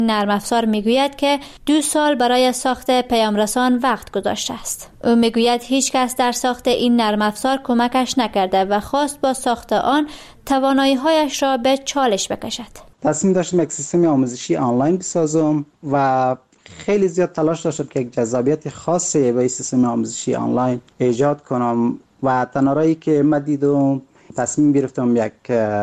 نرم افزار میگوید که 2 سال برای ساخت پیامرسان وقت گذاشته است. او میگوید هیچ کس در ساخت این نرم افزار کمکش نکرده و خواست با ساخت آن توانایی‌هایش را به چالش بکشد. تصمیم داشتم یک سیستم آموزشی آنلاین بسازم و خیلی زیاد تلاش داشتم که یک جذابیت خاصی به این سیستم آموزشی آنلاین ایجاد کنم و تنارایی که من دیدم تصمیم گرفتم یک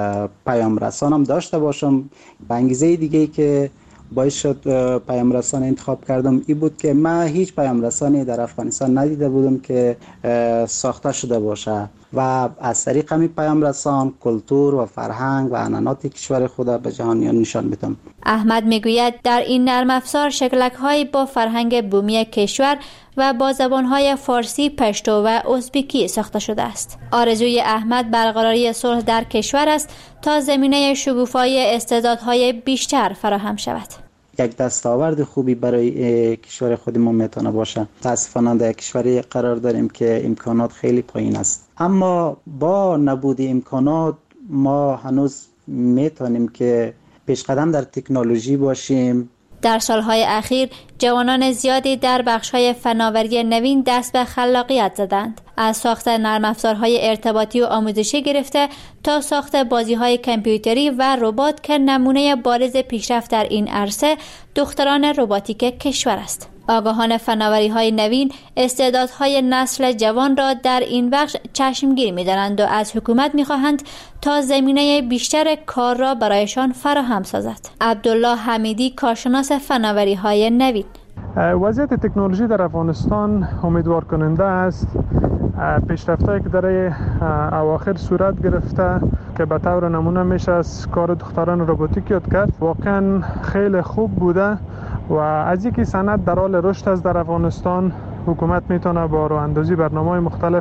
پیام رسانم داشته باشم. به انگیزه دیگه که باعث شد پیام رسان انتخاب کردم این بود که من هیچ پیام رسانی در افغانستان ندیده بودم که ساخته شده باشه و از طریق همین پیام رسان کلتور و فرهنگ و عنعنات کشور خود به جهانیان نشان میدم. احمد میگوید در این نرم افزار شکلک‌هایی با فرهنگ بومی کشور و با زبان‌های فارسی، پشتو و ازبکی ساخته شده است. آرزوی احمد برقراری صلح در کشور است تا زمینه شکوفایی استعدادهای بیشتر فراهم شود. یک دستاورد خوبی برای کشور خودمون میتونه باشه. متاسفانه در کشوری قرار داریم که امکانات خیلی پایین است، اما با نبود امکانات ما هنوز میتونیم که پیشقدم در تکنولوژی باشیم. در سالهای اخیر جوانان زیادی در بخش‌های فناوری نوین دست به خلاقیت زدند. از ساخت نرم افزارهای ارتباطی و آموزشی گرفته تا ساخت بازی‌های کامپیوتری و ربات که نمونه بارز پیشرفت در این عرصه دختران رباتیک کشور است. آگاهان فناوری‌های نوین استعدادهای نسل جوان را در این بخش چشمگیر می‌دارند و از حکومت می‌خواهند تا زمینه بیشتر کار را برایشان فراهم سازد. عبدالله حمیدی کارشناس فناوری‌های نوین: وضعیت تکنولوژی در افغانستان امیدوار کننده است. پیشرفت‌هایی که در اواخر صورت گرفته که به طور نمونه میشه از کار دختران رباتیک یاد کرد واقعا خیلی خوب بوده و از اینکه صنعت در حال رشد است در افغانستان، حکومت میتونه با راه اندازی برنامه‌های مختلف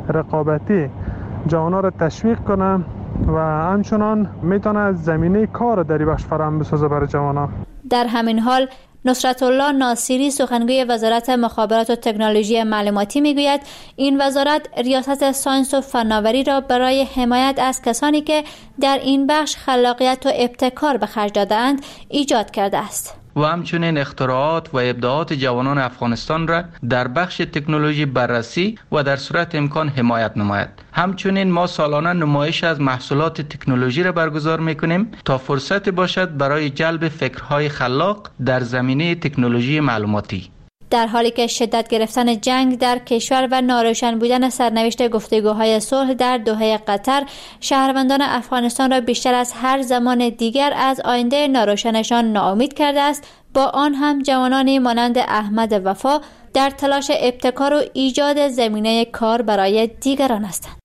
رقابتی جوانان را تشویق کنه و همچنان میتونه زمینه کار در این بخش فراهم بسازه برای جوانان. در همین حال نصرت الله ناصری سخنگوی وزارت مخابرات و تکنولوژی معلوماتی میگوید این وزارت ریاست ساینس و فناوری را برای حمایت از کسانی که در این بخش خلاقیت و ابتکار به خرج داده‌اند ایجاد کرده است و همچنین اختراعات و ابداعات جوانان افغانستان را در بخش تکنولوژی بررسی و در صورت امکان حمایت نماید. همچنین ما سالانه نمایش از محصولات تکنولوژی را برگزار میکنیم تا فرصت باشد برای جلب فکرهای خلاق در زمینه تکنولوژی معلوماتی. در حالی که شدت گرفتن جنگ در کشور و ناروشن بودن سرنوشت گفتگوهای صلح در دوحه قطر شهروندان افغانستان را بیشتر از هر زمان دیگر از آینده ناروشنشان ناامید کرده است، با آن هم جوانانی مانند احمد وفا در تلاش ابتکار و ایجاد زمینه کار برای دیگران هستند.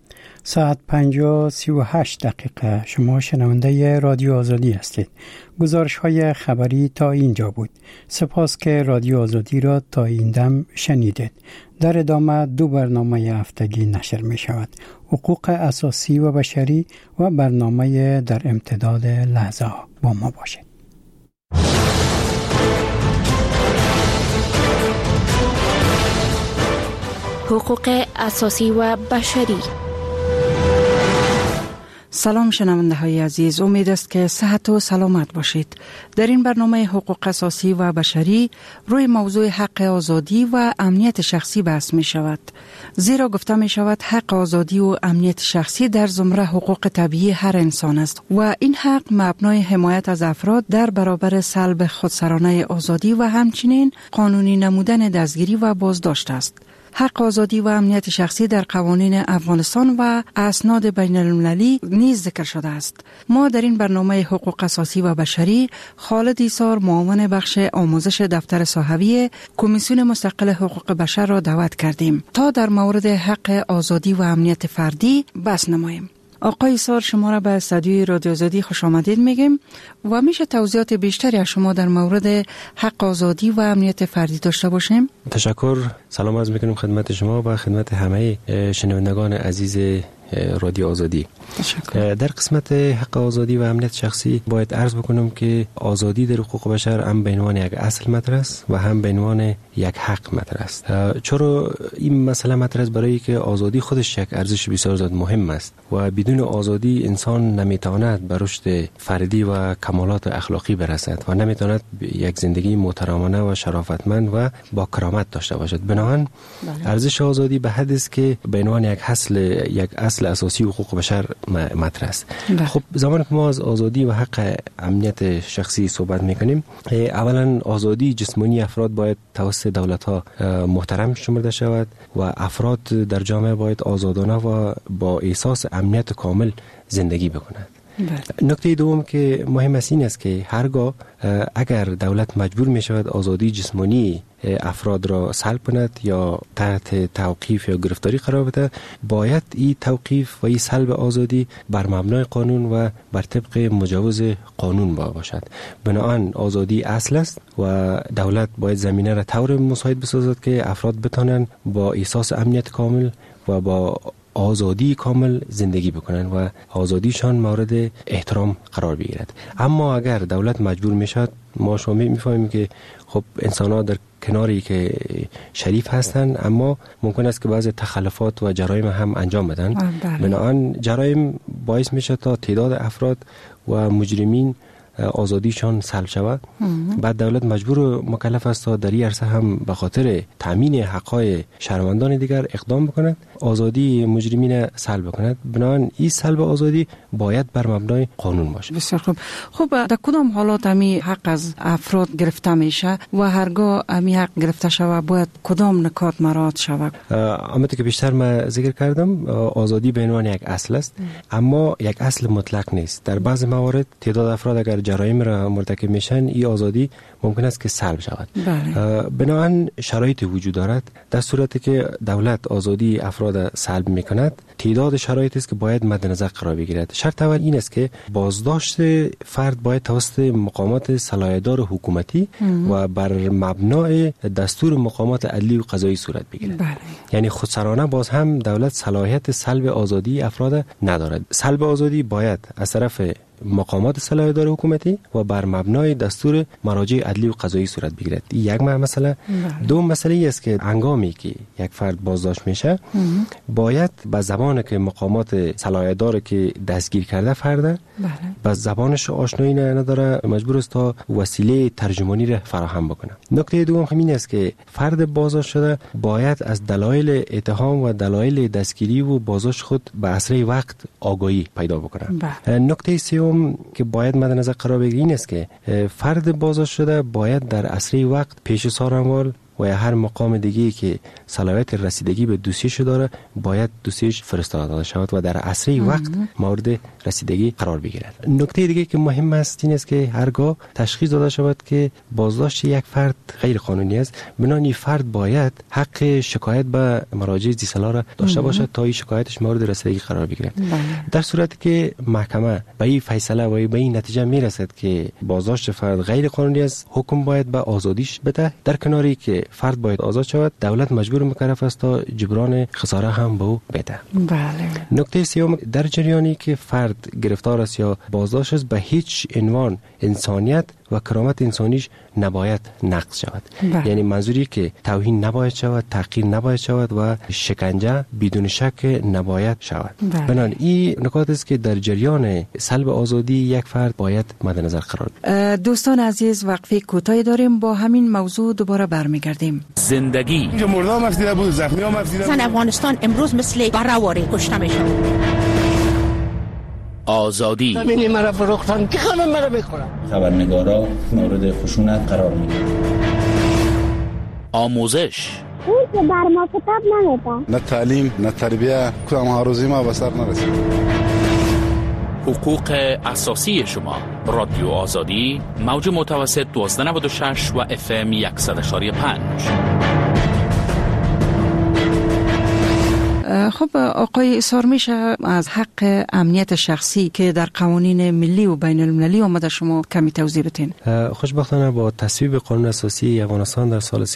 ساعت 5:38 شما شنونده رادیو آزادی هستید. گزارش‌های خبری تا اینجا بود. سپاس که رادیو آزادی را تا این دم شنیدید. در ادامه 2 برنامه هفتگی نشر می شود: حقوق اساسی و بشری و برنامه در امتداد لحظه ها. با ما باشید. حقوق اساسی و بشری. سلام شنونده های عزیز، امید است که صحت و سلامت باشید. در این برنامه حقوق اساسی و بشری روی موضوع حق آزادی و امنیت شخصی بحث می شود، زیرا گفته می شود حق آزادی و امنیت شخصی در زمره حقوق طبیعی هر انسان است و این حق مبنای حمایت از افراد در برابر سلب خودسرانه آزادی و همچنین قانونی نمودن دستگیری و بازداشت است. حق آزادی و امنیت شخصی در قوانین افغانستان و اسناد بین المللی نیز ذکر شده است. ما در این برنامه حقوق اساسی و بشری خالد ایسار، معاون بخش آموزش دفتر ساحوی کمیسیون مستقل حقوق بشر را دعوت کردیم تا در مورد حق آزادی و امنیت فردی بحث نماییم. آقای ایسار، شما را به استودیوی رادیو آزادی خوش آمدید میگیم و میشه توضیحات بیشتری از شما در مورد حق آزادی و امنیت فردی داشته باشیم؟ تشکر. سلام عرض میکنیم خدمت شما و خدمت همه شنوندگان عزیز رادیو آزادی. در قسمت حق آزادی و امنیت شخصی باید عرض بکنم که آزادی در حقوق بشر هم به عنوان یک اصل مطرح است و هم به عنوان یک حق مطرح است. چرا این مسئله مطرح است؟ برای که آزادی خودش یک ارزش بسیار زیاد مهم است و بدون آزادی انسان نمیتواند به رشد فردی و کمالات اخلاقی برسد و نمیتواند یک زندگی محترمانه و شرافتمند و با کرامت داشته باشد. بنابراین ارزش آزادی به حد است که به عنوان یک اصل اساسی حقوق بشر مطرح است. خب زمانی که ما از آزادی و حق امنیت شخصی صحبت میکنیم، اولا آزادی جسمانی افراد باید توسط دولت‌ها محترم شمرده شود و افراد در جامعه باید آزادانه و با احساس امنیت کامل زندگی بکنند. نکته دوم که مهم است این است که هرگاه اگر دولت مجبور می شود آزادی جسمانی افراد را سلب کند یا تحت توقیف یا گرفتاری قرار بده، باید این توقیف و این سلب آزادی بر مبنای قانون و بر طبق مجوز قانون باشد. بنابراین آزادی اصل است و دولت باید زمینه را طور مساعد بسازد که افراد بتوانند با احساس امنیت کامل و با آزادی کامل زندگی بکنن و آزادیشان مورد احترام قرار بگیرد. اما اگر دولت مجبور میشد، ما شما میفهمیم که خب انسان‌ها در کناری که شریف هستند، اما ممکن است که بعض تخلفات و جرایم هم انجام بدن. بنابراین جرایم باعث میشه تا تعداد افراد و مجرمین آزادیشان سلب شود. بعد دولت مجبور و مکلف است تا در این عرصه هم به خاطر تامین حقوق شهروندان دیگر اقدام بکند، آزادی مجرمین سلب بکند. بنابراین این سلب آزادی باید بر مبنای قانون باشه. بسیار خوب. خب در کدام حالات امی حق از افراد گرفته میشه و هرگاه امی حق گرفته شود باید کدام نکات مراعات شود؟ همونطور که بیشتر من ذکر کردم، آزادی به عنوان یک اصل است، اما یک اصل مطلق نیست. در بعض موارد تعداد افراد اگر جرایم را مرتکب میشن، این آزادی ممکن است که سلب شود. بنابراین شرایط وجود دارد. در صورتی که دولت آزادی افراد سلب میکند، تعداد شرایط است که باید مد نظر قرار بگیرد. شرط اول این است که بازداشت فرد باید توسط مقامات صلاحیت‌دار حکومتی و بر مبنای دستور مقامات عدلی و قضایی صورت بگیرد. یعنی خودسرانه باز هم دولت صلاحیت سلب آزادی افراد ندارد. سلب آزادی باید از طرف مقامات صلاحیت‌دار حکومتی و بر مبنای دستور مراجع عدلی و قضایی صورت بگیرد. یک مسئله. دوم مسئله ای است که هنگامی که یک فرد بازداشت میشه، باید به زبانی که مقامات صلاحیت‌دار که دستگیر کرده فرد با زبانش آشنایی نداره، مجبور است تا وسیله ترجمانی را فراهم بکنه. نکته دوم همین است که فرد بازداشت شده باید از دلایل اتهام و دلایل دستگیری و بازداشت خود به اسرع وقت آگاهی پیدا بکنه. نکته سوم که باید مد نظر قرار بگیرید این است که فرد بازداشت شده باید در اسرع وقت پیش سارنوال و یا هر مقام دیگه‌ای که صلاحیت رسیدگی به دوسیه‌اش داره باید دوسیه‌اش فرستاده شود و در اسرع وقت مورد رسیدگی قرار بگیرد. نکته دیگه که مهم است این است که هرگاه تشخیص داده شود که بازداشت یک فرد غیر قانونی است، بنابراین فرد باید حق شکایت به مراجع ذی‌صلاح را داشته باشد تا این شکایتش مورد رسیدگی قرار بگیرد. در صورتی که محکمه به این فیصله و به این نتیجه میرسد که بازداشت فرد غیر قانونی است، حکم باید به آزادیش بده. در کناری که فرد باید آزاد شود، دولت مجبور مکلف است تا جبران خساره هم به او بده. نکته سوم، در جریانی که فرد گرفتار است یا بازداشت است، به هیچ عنوان انسانیت و کرامت انسانیش نباید نقض شود. یعنی منظوری که توهین نباید شود، تحقیر نباید شود و شکنجه بدون شک نباید شود. بنابراین این نکات است که در جریان سلب آزادی یک فرد باید مد نظر قرار بگیرد. دوستان عزیز، وقفه کوتاهی داریم، با همین موضوع دوباره برمیگردیم. زندگی مردم افسیده بود، زخمی هم افسیده بود. زن افغانستان امروز مثل بره‌واره کشته میشه. آزادی زمینی مرا فروختن که همه مرا میخورن. خبرنگارا مورد خشونت قرار میگیرن. آموزش اون که بر ما کتاب نمیده. نه تعلیم نه تربیه، کدام هاروزی ما به سر نرسید. حقوق اساسی شما. رادیو آزادی، موج متوسط 1296 و FM 100.5. خب آقای ایثار، میشه از حق امنیت شخصی که در قوانین ملی و بین المللی آمده شما کمی توضیح بدین؟ خوشبختانه با تصویب قانون اساسی افغانستان در سال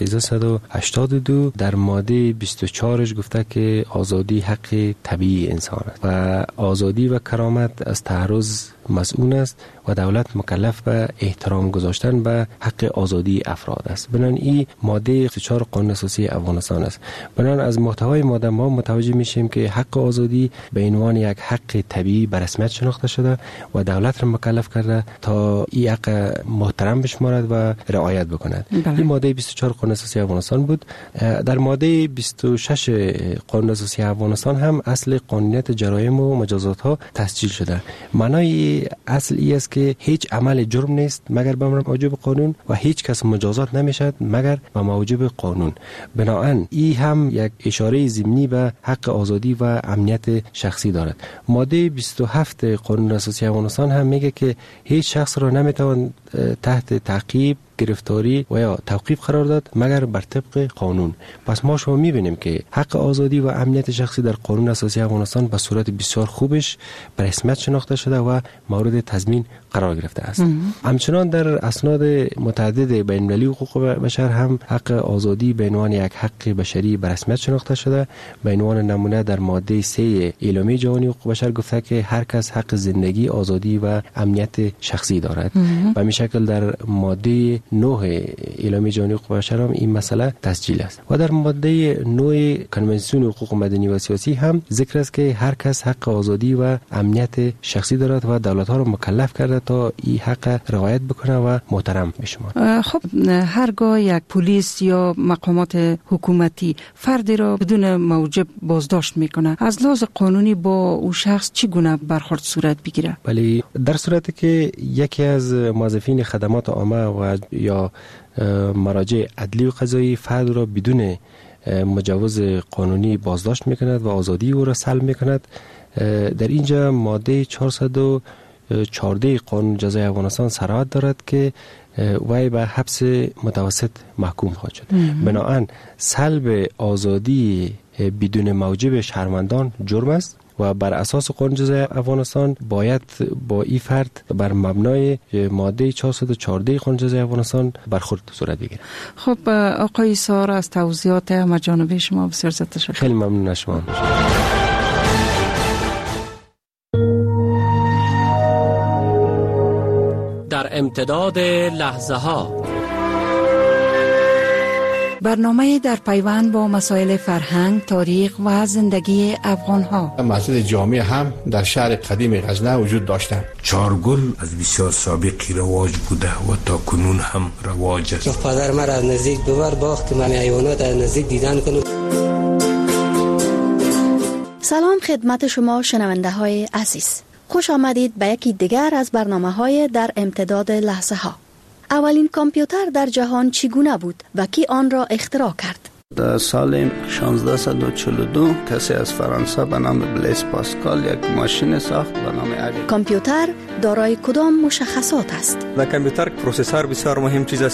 1382 در ماده 24 گفته که آزادی حق طبیعی انسان است و آزادی و کرامت از تعرض مسئول است و دولت مکلف به احترام گذاشتن به حق آزادی افراد است. بنابراین این ماده 24 قانون اساسی افغانستان است. بنابراین از محتوای ماده ما متوجه میشیم که حق آزادی به عنوان یک حق طبیعی به رسمیت شناخته شده و دولت را مکلف کرده تا این حق محترم بشمارد و رعایت بکند. این ماده 24 قانون اساسی افغانستان بود. در ماده 26 قانون اساسی افغانستان هم اصل قانونیت جرایم و مجازات ها تسجیل شده. معنای اصل ای است که هیچ عمل جرم نیست مگر به موجب قانون و هیچ کس مجازات نمیشد مگر به موجب قانون. بنابراین این هم یک اشاره ضمنی به حق آزادی و امنیت شخصی دارد. ماده 27 قانون اساسی افغانستان هم میگه که هیچ شخص را نمیتوان تحت تعقیب، گرفتاری و یا توقیف قرار داد مگر بر طبق قانون. پس ما شما میبینیم که حق آزادی و امنیت شخصی در قانون اساسی افغانستان به صورت بسیار خوبش به رسمیت شناخته شده و مورد تضمین قرار گرفته است. همچنان در اسناد متعدد بین المللی حقوق بشر هم حق آزادی به عنوان یک حق بشری به رسمیت شناخته شده. به عنوان نمونه در ماده 3 اعلامیه جهانی حقوق بشر گفته که هر کس حق زندگی، آزادی و امنیت شخصی دارد. و همین شکل در ماده 9 اعلامیه جهانی حقوق بشر هم این مسئله تسجیل است. و در ماده 9 کنوانسیون حقوق مدنی و سیاسی هم ذکر است که هر کس حق آزادی و امنیت شخصی دارد و دولت‌ها را مکلف کرده تا این حق رعایت بکنه و محترم بشمارد. خب هرگاه یک پلیس یا مقامات حکومتی فردی را بدون موجب بازداشت میکنه، از لحاظ قانونی با او شخص چگونه برخورد صورت بگیره؟ ولی در صورتی که یکی از موظفین خدمات عامه و یا مراجع عدلی و قضایی فرد را بدون مجوز قانونی بازداشت میکند و آزادی او را سلب میکند، در اینجا ماده 414 قانون جزای افغانستان صراحت دارد که وی به حبس متوسط محکوم خواهد شد. بنابراین سلب آزادی بدون موجب شهروندان جرم است و بر اساس قانون جزای افغانستان باید با این فرد بر مبنای ماده 414 قانون جزای افغانستان برخورد صورت بگیرد. خب آقای ایثار، از توضیحات همه‌جانبه شما بسیار زیاد تشکر. خیلی ممنون از شما. در امتداد لحظه ها برنامه در پیوند با مسائل فرهنگ، تاریخ و زندگی افغان ها. مسجد جامع هم در شهر قدیم غزنه وجود داشتند. چارگل از بسیار سابقی رواج بوده و تا کنون هم رواج است. پدر مرا از نزدیک ببر باخت که من حیوانات از نزدیک دیدن کنم. سلام خدمت شما شنونده های عزیز. خوش آمدید به یکی دیگر از برنامه‌های در امتداد لحظه ها. اولین کامپیوتر در جهان چگونه بود و کی آن را اختراع کرد؟ در سال 1642 کسی از فرانسه به نام بلیس پاسکال یک ماشین ساخت به نام ابی. کامپیوتر دارای کدام مشخصات است؟ در کامپیوتر پروسسور بسیار مهم چیز است.